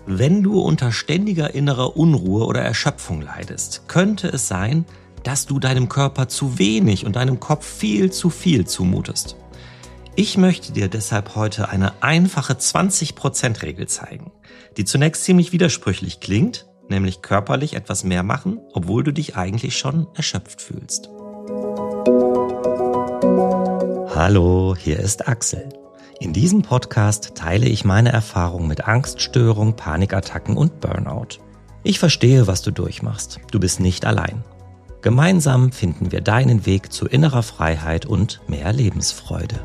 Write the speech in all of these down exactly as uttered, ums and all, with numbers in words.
Wenn du unter ständiger innerer Unruhe oder Erschöpfung leidest, könnte es sein, dass du deinem Körper zu wenig und deinem Kopf viel zu viel zumutest. Ich möchte dir deshalb heute eine einfache zwanzig Prozent Regel zeigen, die zunächst ziemlich widersprüchlich klingt, nämlich körperlich etwas mehr machen, obwohl du dich eigentlich schon erschöpft fühlst. Hallo, hier ist Axel. In diesem Podcast teile ich meine Erfahrungen mit Angststörung, Panikattacken und Burnout. Ich verstehe, was du durchmachst. Du bist nicht allein. Gemeinsam finden wir deinen Weg zu innerer Freiheit und mehr Lebensfreude.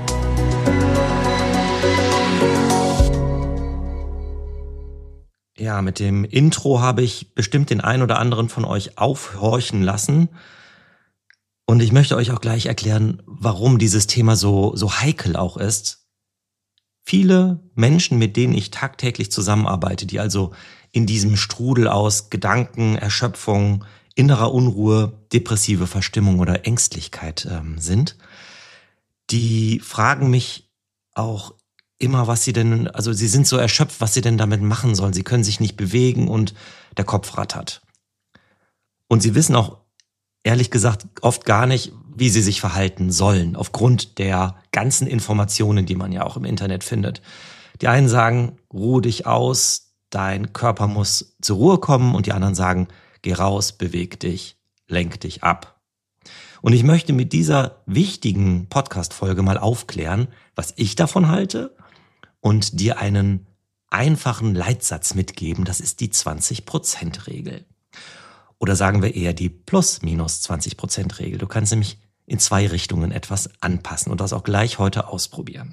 Ja, mit dem Intro habe ich bestimmt den einen oder anderen von euch aufhorchen lassen. Und ich möchte euch auch gleich erklären, warum dieses Thema so, so heikel auch ist. Viele Menschen, mit denen ich tagtäglich zusammenarbeite, die also in diesem Strudel aus Gedanken, Erschöpfung, innerer Unruhe, depressive Verstimmung oder Ängstlichkeit ähm, sind, die fragen mich auch immer, was sie denn, also sie sind so erschöpft, was sie denn damit machen sollen. Sie können sich nicht bewegen und der Kopf rattert. Und sie wissen auch, ehrlich gesagt, oft gar nicht, wie sie sich verhalten sollen, aufgrund der ganzen Informationen, die man ja auch im Internet findet. Die einen sagen, ruh dich aus, dein Körper muss zur Ruhe kommen, und die anderen sagen, geh raus, beweg dich, lenk dich ab. Und ich möchte mit dieser wichtigen Podcast-Folge mal aufklären, was ich davon halte, und dir einen einfachen Leitsatz mitgeben, das ist die zwanzig Prozent Regel. Oder sagen wir eher die plus-minus zwanzig Prozent Regel. Du kannst nämlich in zwei Richtungen etwas anpassen und das auch gleich heute ausprobieren.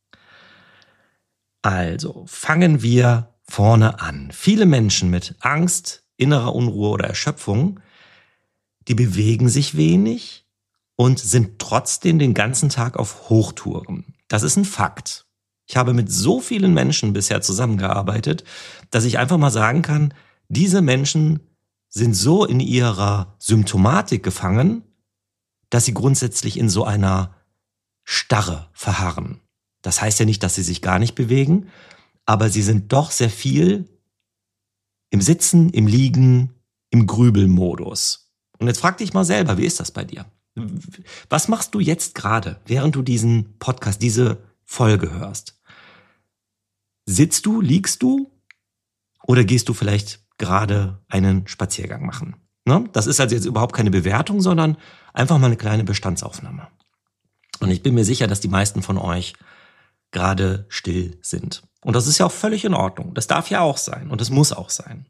Also, fangen wir vorne an. Viele Menschen mit Angst, innerer Unruhe oder Erschöpfung, die bewegen sich wenig und sind trotzdem den ganzen Tag auf Hochtouren. Das ist ein Fakt. Ich habe mit so vielen Menschen bisher zusammengearbeitet, dass ich einfach mal sagen kann, diese Menschen sind so in ihrer Symptomatik gefangen, dass sie grundsätzlich in so einer Starre verharren. Das heißt ja nicht, dass sie sich gar nicht bewegen, aber sie sind doch sehr viel im Sitzen, im Liegen, im Grübelmodus. Und jetzt frag dich mal selber, wie ist das bei dir? Was machst du jetzt gerade, während du diesen Podcast, diese Folge hörst? Sitzt du, liegst du oder gehst du vielleicht gerade einen Spaziergang machen? Ne? Das ist also jetzt überhaupt keine Bewertung, sondern einfach mal eine kleine Bestandsaufnahme. Und ich bin mir sicher, dass die meisten von euch gerade still sind. Und das ist ja auch völlig in Ordnung. Das darf ja auch sein und es muss auch sein.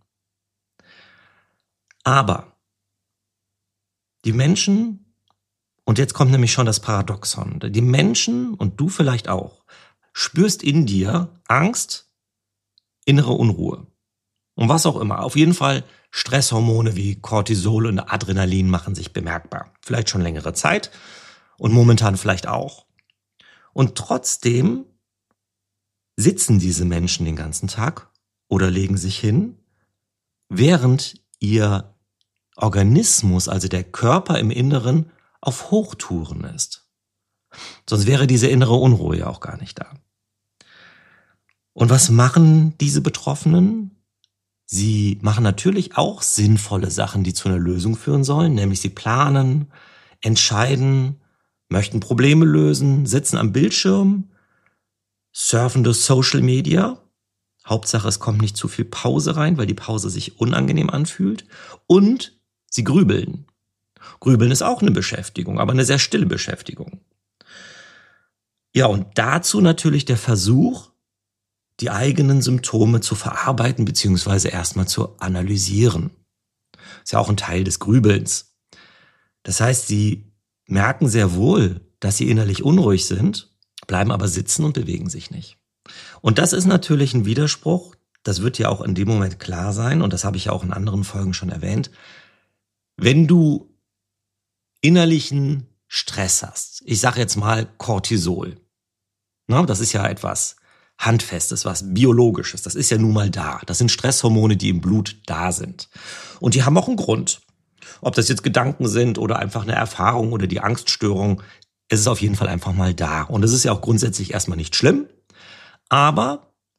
Aber die Menschen, und jetzt kommt nämlich schon das Paradoxon, die Menschen, und du vielleicht auch, spürst in dir Angst, innere Unruhe. Und was auch immer. Auf jeden Fall Stresshormone wie Cortisol und Adrenalin machen sich bemerkbar. Vielleicht schon längere Zeit und momentan vielleicht auch. Und trotzdem sitzen diese Menschen den ganzen Tag oder legen sich hin, während ihr Organismus, also der Körper im Inneren, auf Hochtouren ist. Sonst wäre diese innere Unruhe ja auch gar nicht da. Und was machen diese Betroffenen? Sie machen natürlich auch sinnvolle Sachen, die zu einer Lösung führen sollen, nämlich sie planen, entscheiden, möchten Probleme lösen, sitzen am Bildschirm, surfen durch Social Media. Hauptsache, es kommt nicht zu viel Pause rein, weil die Pause sich unangenehm anfühlt. Und sie grübeln. Grübeln ist auch eine Beschäftigung, aber eine sehr stille Beschäftigung. Ja, und dazu natürlich der Versuch, die eigenen Symptome zu verarbeiten bzw. erstmal zu analysieren. Ist ja auch ein Teil des Grübelns. Das heißt, sie merken sehr wohl, dass sie innerlich unruhig sind, bleiben aber sitzen und bewegen sich nicht. Und das ist natürlich ein Widerspruch, das wird ja auch in dem Moment klar sein, und das habe ich ja auch in anderen Folgen schon erwähnt. Wenn du innerlichen Stress hast, ich sage jetzt mal Cortisol, na, das ist ja etwas Handfestes, was Biologisches, das ist ja nun mal da. Das sind Stresshormone, die im Blut da sind. Und die haben auch einen Grund. Ob das jetzt Gedanken sind oder einfach eine Erfahrung oder die Angststörung, es ist auf jeden Fall einfach mal da. Und es ist ja auch grundsätzlich erstmal nicht schlimm. Aber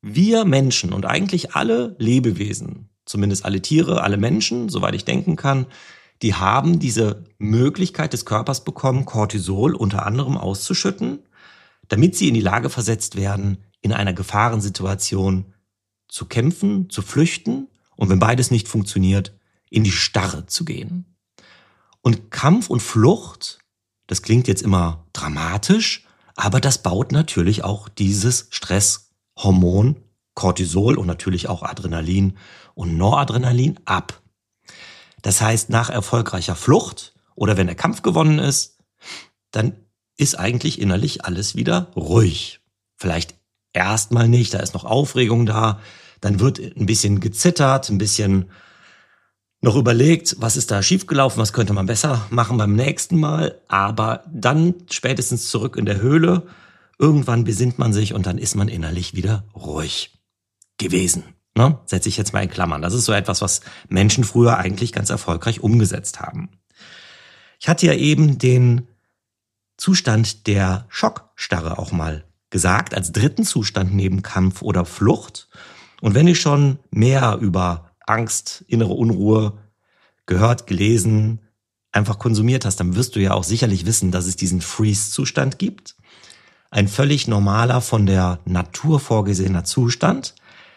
Wir Menschen und eigentlich alle Lebewesen, zumindest alle Tiere, alle Menschen, soweit ich denken kann, die haben diese Möglichkeit des Körpers bekommen, Cortisol unter anderem auszuschütten, damit sie in die Lage versetzt werden, in einer Gefahrensituation zu kämpfen, zu flüchten und wenn beides nicht funktioniert, in die Starre zu gehen. Und Kampf und Flucht, das klingt jetzt immer dramatisch, aber das baut natürlich auch dieses Stresshormon Cortisol und natürlich auch Adrenalin und Noradrenalin ab. Das heißt, nach erfolgreicher Flucht oder wenn der Kampf gewonnen ist, dann ist eigentlich innerlich alles wieder ruhig. Vielleicht erstmal nicht, da ist noch Aufregung da, dann wird ein bisschen gezittert, ein bisschen noch überlegt, was ist da schiefgelaufen, was könnte man besser machen beim nächsten Mal, aber dann spätestens zurück in der Höhle, irgendwann besinnt man sich und dann ist man innerlich wieder ruhig gewesen. Ne? Setze ich jetzt mal in Klammern. Das ist so etwas, was Menschen früher eigentlich ganz erfolgreich umgesetzt haben. Ich hatte ja eben den Zustand der Schockstarre auch mal gesagt, als dritten Zustand neben Kampf oder Flucht. Und wenn ich schon mehr über Angst, innere Unruhe gehört, gelesen, einfach konsumiert hast, dann wirst du ja auch sicherlich wissen, dass es diesen Freeze-Zustand gibt. Ein völlig normaler, von der Natur vorgesehener Zustand,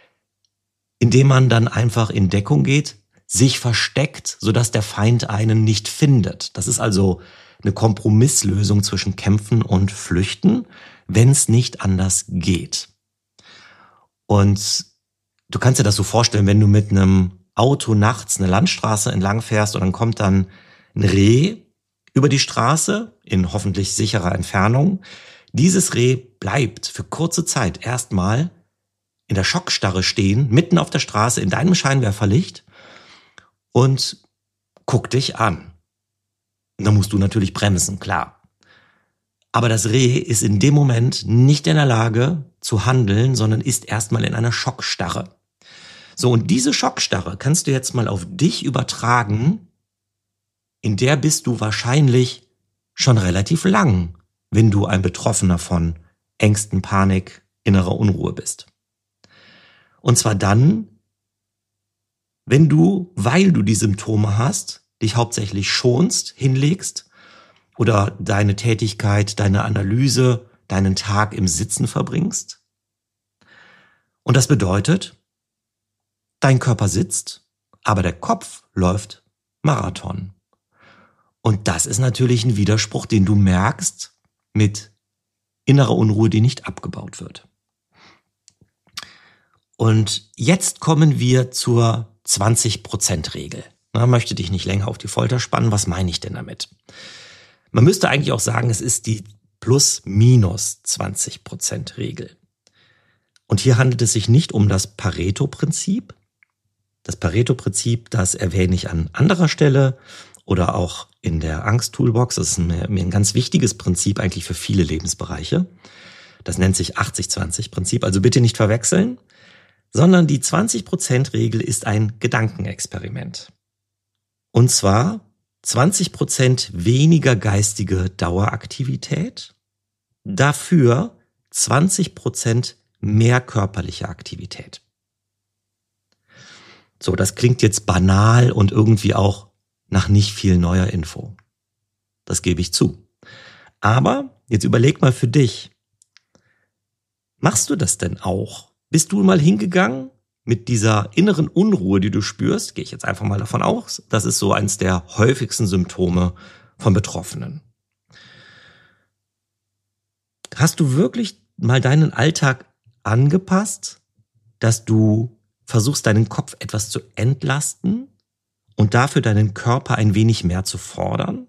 in dem man dann einfach in Deckung geht, sich versteckt, sodass der Feind einen nicht findet. Das ist also eine Kompromisslösung zwischen Kämpfen und Flüchten, wenn es nicht anders geht. Und du kannst dir das so vorstellen, wenn du mit einem Auto nachts eine Landstraße entlang fährst und dann kommt dann ein Reh über die Straße in hoffentlich sicherer Entfernung. Dieses Reh bleibt für kurze Zeit erstmal in der Schockstarre stehen, mitten auf der Straße in deinem Scheinwerferlicht und guckt dich an. Und dann musst du natürlich bremsen, klar. Aber das Reh ist in dem Moment nicht in der Lage zu handeln, sondern ist erstmal in einer Schockstarre. So, und diese Schockstarre kannst du jetzt mal auf dich übertragen. In der bist du wahrscheinlich schon relativ lang, wenn du ein Betroffener von Ängsten, Panik, innerer Unruhe bist. Und zwar dann, wenn du, weil du die Symptome hast, dich hauptsächlich schonst, hinlegst oder deine Tätigkeit, deine Analyse, deinen Tag im Sitzen verbringst. Und das bedeutet, dein Körper sitzt, aber der Kopf läuft Marathon. Und das ist natürlich ein Widerspruch, den du merkst mit innerer Unruhe, die nicht abgebaut wird. Und jetzt kommen wir zur zwanzig-Prozent-Regel. Na, möchte dich nicht länger auf die Folter spannen. Was meine ich denn damit? Man müsste eigentlich auch sagen, es ist die Plus-Minus-zwanzig-Prozent-Regel. Und hier handelt es sich nicht um das Pareto-Prinzip. Das Pareto-Prinzip, das erwähne ich an anderer Stelle oder auch in der Angst-Toolbox. Das ist mir, mir ein ganz wichtiges Prinzip eigentlich für viele Lebensbereiche. Das nennt sich achtzig-zwanzig-Prinzip. Also bitte nicht verwechseln, sondern die zwanzig-Prozent-Regel ist ein Gedankenexperiment. Und zwar zwanzig Prozent weniger geistige Daueraktivität, dafür zwanzig Prozent mehr körperliche Aktivität. So, das klingt jetzt banal und irgendwie auch nach nicht viel neuer Info. Das gebe ich zu. Aber jetzt überleg mal für dich, machst du das denn auch? Bist du mal hingegangen mit dieser inneren Unruhe, die du spürst? Gehe ich jetzt einfach mal davon aus, das ist so eins der häufigsten Symptome von Betroffenen. Hast du wirklich mal deinen Alltag angepasst, dass du versuchst, deinen Kopf etwas zu entlasten und dafür deinen Körper ein wenig mehr zu fordern?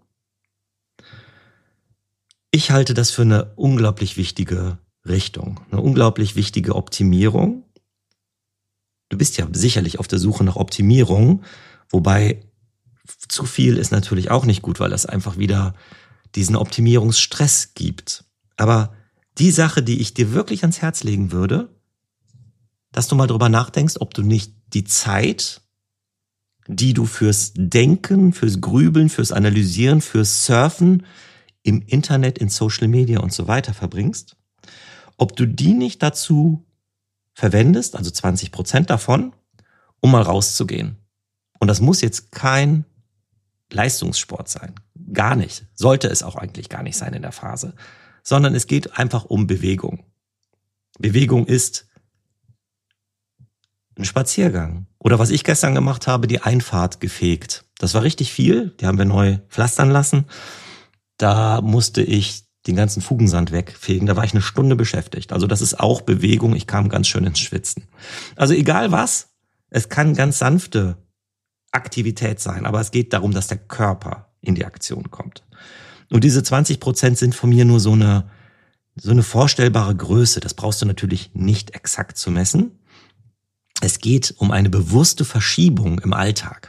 Ich halte das für eine unglaublich wichtige Richtung, eine unglaublich wichtige Optimierung. Du bist ja sicherlich auf der Suche nach Optimierung, wobei zu viel ist natürlich auch nicht gut, weil das einfach wieder diesen Optimierungsstress gibt. Aber die Sache, die ich dir wirklich ans Herz legen würde, dass du mal drüber nachdenkst, ob du nicht die Zeit, die du fürs Denken, fürs Grübeln, fürs Analysieren, fürs Surfen im Internet, in Social Media und so weiter verbringst, ob du die nicht dazu verwendest, also zwanzig Prozent davon, um mal rauszugehen. Und das muss jetzt kein Leistungssport sein. Gar nicht. Sollte es auch eigentlich gar nicht sein in der Phase. Sondern es geht einfach um Bewegung. Bewegung ist ein Spaziergang. Oder was ich gestern gemacht habe, die Einfahrt gefegt. Das war richtig viel. Die haben wir neu pflastern lassen. Da musste ich den ganzen Fugensand wegfegen. Da war ich eine Stunde beschäftigt. Also das ist auch Bewegung. Ich kam ganz schön ins Schwitzen. Also egal was, es kann ganz sanfte Aktivität sein. Aber es geht darum, dass der Körper in die Aktion kommt. Und diese zwanzig Prozent sind von mir nur so eine, so eine vorstellbare Größe. Das brauchst du natürlich nicht exakt zu messen. Es geht um eine bewusste Verschiebung im Alltag.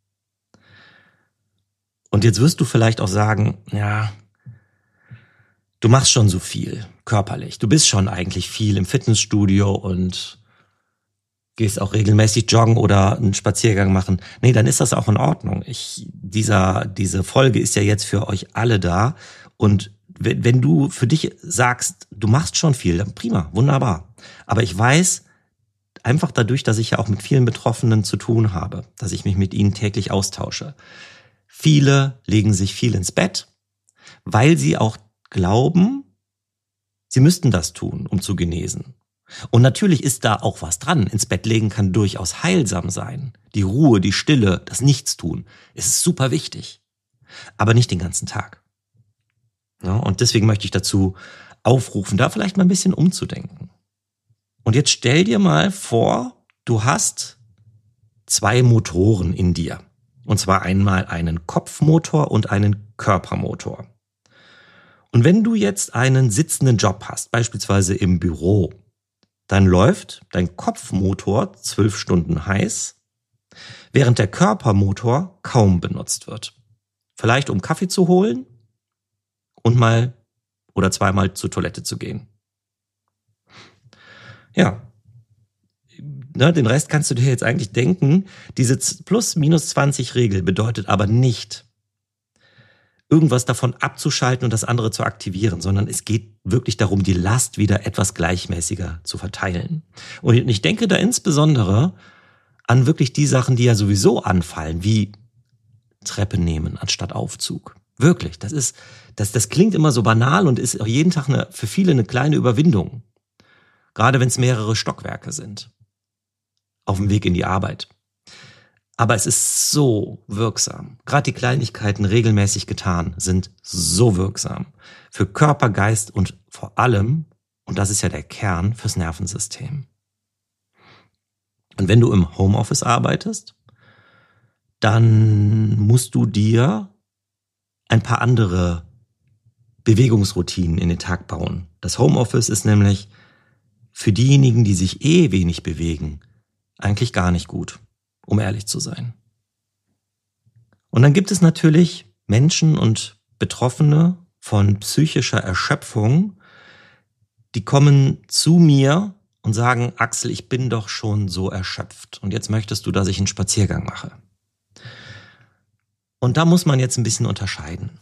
Und jetzt wirst du vielleicht auch sagen, ja, du machst schon so viel körperlich. Du bist schon eigentlich viel im Fitnessstudio und gehst auch regelmäßig joggen oder einen Spaziergang machen. Nee, dann ist das auch in Ordnung. Ich, dieser, diese Folge ist ja jetzt für euch alle da. Und wenn, wenn du für dich sagst, du machst schon viel, dann prima, wunderbar. Aber ich weiß, einfach dadurch, dass ich ja auch mit vielen Betroffenen zu tun habe, dass ich mich mit ihnen täglich austausche. Viele legen sich viel ins Bett, weil sie auch glauben, sie müssten das tun, um zu genesen. Und natürlich ist da auch was dran. Ins Bett legen kann durchaus heilsam sein. Die Ruhe, die Stille, das Nichtstun, ist super wichtig. Aber nicht den ganzen Tag. Ja, und deswegen möchte ich dazu aufrufen, da vielleicht mal ein bisschen umzudenken. Und jetzt stell dir mal vor, du hast zwei Motoren in dir. Und zwar einmal einen Kopfmotor und einen Körpermotor. Und wenn du jetzt einen sitzenden Job hast, beispielsweise im Büro, dann läuft dein Kopfmotor zwölf Stunden heiß, während der Körpermotor kaum benutzt wird. Vielleicht um Kaffee zu holen und mal oder zweimal zur Toilette zu gehen. Ja, ne, den Rest kannst du dir jetzt eigentlich denken. Diese plus minus zwanzig Regel bedeutet aber nicht, irgendwas davon abzuschalten und das andere zu aktivieren, sondern es geht wirklich darum, die Last wieder etwas gleichmäßiger zu verteilen. Und ich denke da insbesondere an wirklich die Sachen, die ja sowieso anfallen, wie Treppe nehmen anstatt Aufzug. Wirklich, das ist, das, das klingt immer so banal und ist auch jeden Tag eine, für viele eine kleine Überwindung. Gerade wenn es mehrere Stockwerke sind. Auf dem Weg in die Arbeit. Aber es ist so wirksam. Gerade die Kleinigkeiten regelmäßig getan sind so wirksam. Für Körper, Geist und vor allem, und das ist ja der Kern, fürs Nervensystem. Und wenn du im Homeoffice arbeitest, dann musst du dir ein paar andere Bewegungsroutinen in den Tag bauen. Das Homeoffice ist nämlich für diejenigen, die sich eh wenig bewegen, eigentlich gar nicht gut, um ehrlich zu sein. Und dann gibt es natürlich Menschen und Betroffene von psychischer Erschöpfung, die kommen zu mir und sagen, Axel, ich bin doch schon so erschöpft und jetzt möchtest du, dass ich einen Spaziergang mache. Und da muss man jetzt ein bisschen unterscheiden.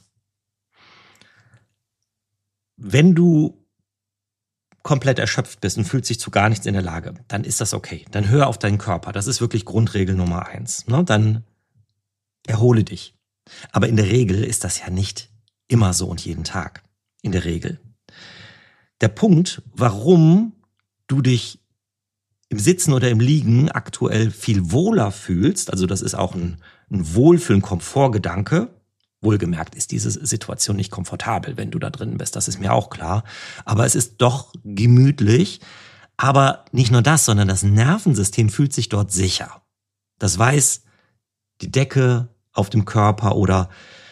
Wenn du komplett erschöpft bist und fühlst dich zu gar nichts in der Lage, dann ist das okay. Dann hör auf deinen Körper. Das ist wirklich Grundregel Nummer eins. Ne? Dann erhole dich. Aber in der Regel ist das ja nicht immer so und jeden Tag. In der Regel. Der Punkt, warum du dich im Sitzen oder im Liegen aktuell viel wohler fühlst, also das ist auch ein, ein Wohlfühlen, Komfortgedanke. Wohlgemerkt ist diese Situation nicht komfortabel, wenn du da drin bist, das ist mir auch klar. Aber es ist doch gemütlich. Aber nicht nur das, sondern das Nervensystem fühlt sich dort sicher. Das weiß, die Decke auf dem Körper oder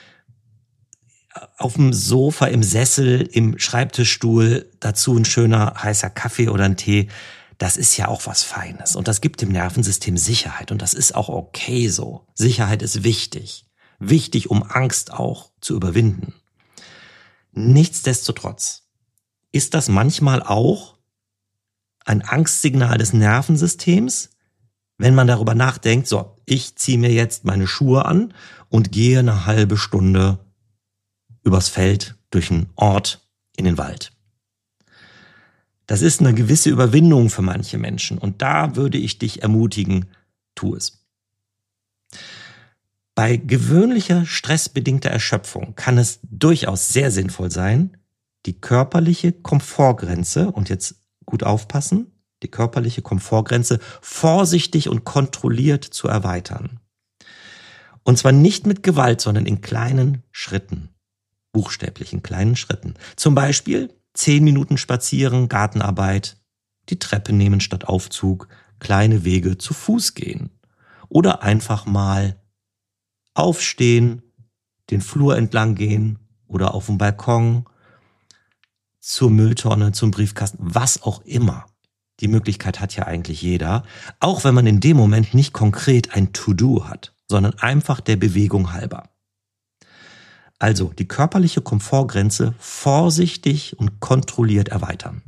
auf dem Sofa, im Sessel, im Schreibtischstuhl, dazu ein schöner heißer Kaffee oder ein Tee. Das ist ja auch was Feines. Und das gibt dem Nervensystem Sicherheit. Und das ist auch okay so. Sicherheit ist wichtig. Wichtig, um Angst auch zu überwinden. Nichtsdestotrotz ist das manchmal auch ein Angstsignal des Nervensystems, wenn man darüber nachdenkt, so, ich ziehe mir jetzt meine Schuhe an und gehe eine halbe Stunde übers Feld durch einen Ort in den Wald. Das ist eine gewisse Überwindung für manche Menschen und da würde ich dich ermutigen, tu es. Bei gewöhnlicher stressbedingter Erschöpfung kann es durchaus sehr sinnvoll sein, die körperliche Komfortgrenze, und jetzt gut aufpassen, die körperliche Komfortgrenze vorsichtig und kontrolliert zu erweitern. Und zwar nicht mit Gewalt, sondern in kleinen Schritten. Buchstäblich in kleinen Schritten. Zum Beispiel zehn Minuten spazieren, Gartenarbeit, die Treppe nehmen statt Aufzug, kleine Wege zu Fuß gehen. Oder einfach mal aufstehen, den Flur entlang gehen oder auf dem Balkon, zur Mülltonne, zum Briefkasten, was auch immer. Die Möglichkeit hat ja eigentlich jeder, auch wenn man in dem Moment nicht konkret ein To-Do hat, sondern einfach der Bewegung halber. Also die körperliche Komfortgrenze vorsichtig und kontrolliert erweitern.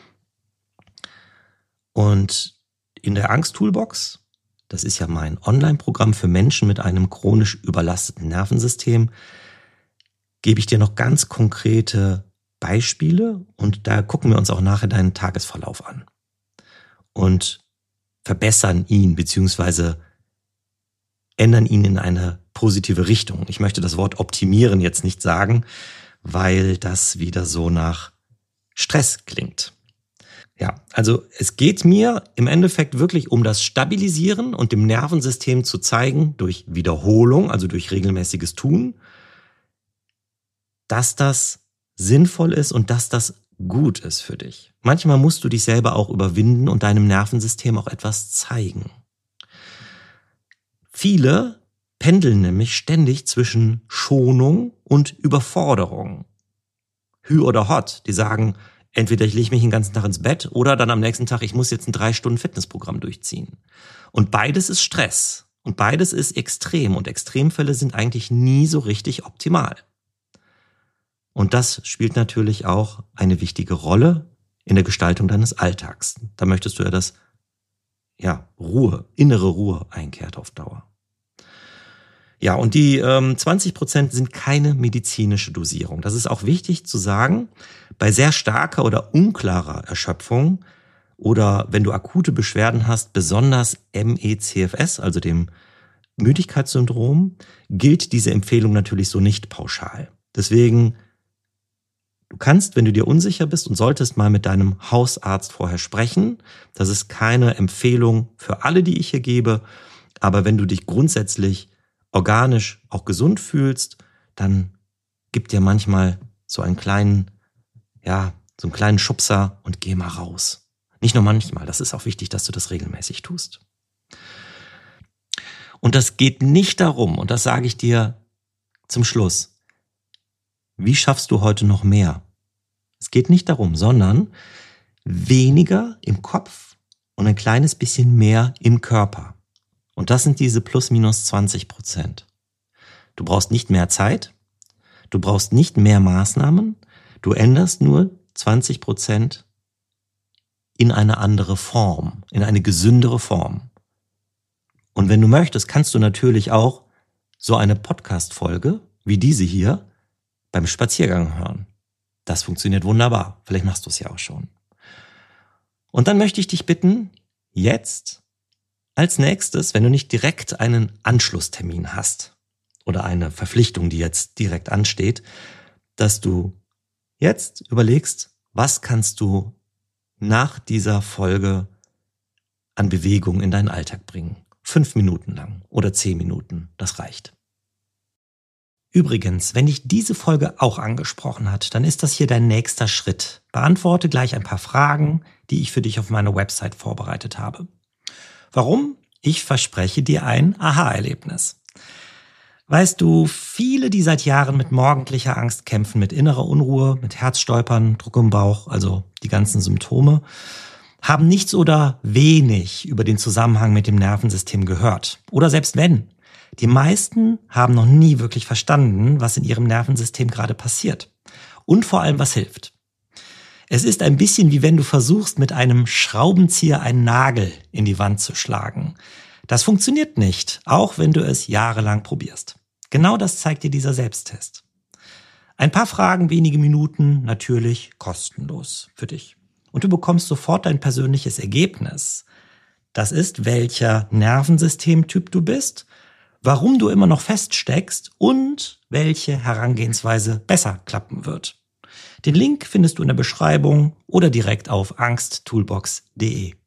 Und in der Angst-Toolbox, das ist ja mein Online-Programm für Menschen mit einem chronisch überlasteten Nervensystem, gebe ich dir noch ganz konkrete Beispiele und da gucken wir uns auch nachher deinen Tagesverlauf an und verbessern ihn bzw. ändern ihn in eine positive Richtung. Ich möchte das Wort optimieren jetzt nicht sagen, weil das wieder so nach Stress klingt. Ja, also es geht mir im Endeffekt wirklich um das Stabilisieren und dem Nervensystem zu zeigen, durch Wiederholung, also durch regelmäßiges Tun, dass das sinnvoll ist und dass das gut ist für dich. Manchmal musst du dich selber auch überwinden und deinem Nervensystem auch etwas zeigen. Viele pendeln nämlich ständig zwischen Schonung und Überforderung. Hü oder Hot, die sagen, entweder ich lege mich den ganzen Tag ins Bett oder dann am nächsten Tag, ich muss jetzt ein drei Stunden Fitnessprogramm durchziehen. Und beides ist Stress und beides ist extrem und Extremfälle sind eigentlich nie so richtig optimal. Und das spielt natürlich auch eine wichtige Rolle in der Gestaltung deines Alltags. Da möchtest du ja, dass ja, Ruhe, innere Ruhe einkehrt auf Dauer. Ja, und die ähm, zwanzig Prozent sind keine medizinische Dosierung. Das ist auch wichtig zu sagen. Bei sehr starker oder unklarer Erschöpfung oder wenn du akute Beschwerden hast, besonders M E C F S, also dem Müdigkeitssyndrom, gilt diese Empfehlung natürlich so nicht pauschal. Deswegen, du kannst, wenn du dir unsicher bist und solltest mal mit deinem Hausarzt vorher sprechen. Das ist keine Empfehlung für alle, die ich hier gebe. Aber wenn du dich grundsätzlich organisch auch gesund fühlst, dann gib dir manchmal so einen kleinen, ja, so einen kleinen Schubser und geh mal raus. Nicht nur manchmal, das ist auch wichtig, dass du das regelmäßig tust. Und das geht nicht darum, und das sage ich dir zum Schluss, wie schaffst du heute noch mehr? Es geht nicht darum, sondern weniger im Kopf und ein kleines bisschen mehr im Körper. Und das sind diese plus minus zwanzig Prozent. Du brauchst nicht mehr Zeit, du brauchst nicht mehr Maßnahmen, du änderst nur zwanzig Prozent in eine andere Form, in eine gesündere Form. Und wenn du möchtest, kannst du natürlich auch so eine Podcast-Folge wie diese hier beim Spaziergang hören. Das funktioniert wunderbar. Vielleicht machst du es ja auch schon. Und dann möchte ich dich bitten, jetzt als nächstes, wenn du nicht direkt einen Anschlusstermin hast oder eine Verpflichtung, die jetzt direkt ansteht, dass du jetzt überlegst, was kannst du nach dieser Folge an Bewegung in deinen Alltag bringen. Fünf Minuten lang oder zehn Minuten, das reicht. Übrigens, wenn dich diese Folge auch angesprochen hat, dann ist das hier dein nächster Schritt. Beantworte gleich ein paar Fragen, die ich für dich auf meiner Website vorbereitet habe. Warum? Ich verspreche dir ein Aha-Erlebnis. Weißt du, viele, die seit Jahren mit morgendlicher Angst kämpfen, mit innerer Unruhe, mit Herzstolpern, Druck im Bauch, also die ganzen Symptome, haben nichts oder wenig über den Zusammenhang mit dem Nervensystem gehört. Oder selbst wenn. Die meisten haben noch nie wirklich verstanden, was in ihrem Nervensystem gerade passiert. Und vor allem, was hilft. Es ist ein bisschen wie wenn du versuchst, mit einem Schraubenzieher einen Nagel in die Wand zu schlagen. Das funktioniert nicht, auch wenn du es jahrelang probierst. Genau das zeigt dir dieser Selbsttest. Ein paar Fragen, wenige Minuten, natürlich kostenlos für dich. und du bekommst sofort dein persönliches Ergebnis. Das ist, welcher Nervensystemtyp du bist, warum du immer noch feststeckst und welche Herangehensweise besser klappen wird. Den Link findest du in der Beschreibung oder direkt auf angsttoolbox punkt de.